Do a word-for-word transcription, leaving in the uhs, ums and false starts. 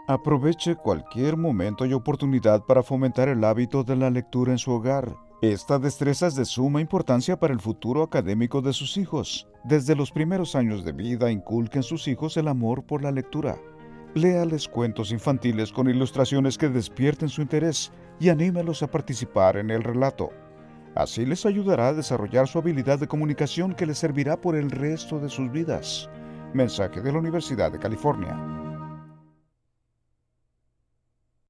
Aproveche cualquier momento y oportunidad para fomentar el hábito de la lectura en su hogar. Esta destreza es de suma importancia para el futuro académico de sus hijos. Desde los primeros años de vida, inculque en sus hijos el amor por la lectura. Léales cuentos infantiles con ilustraciones que despierten su interés y anímelos a participar en el relato. Así les ayudará a desarrollar su habilidad de comunicación que les servirá por el resto de sus vidas. Mensaje de la Universidad de California.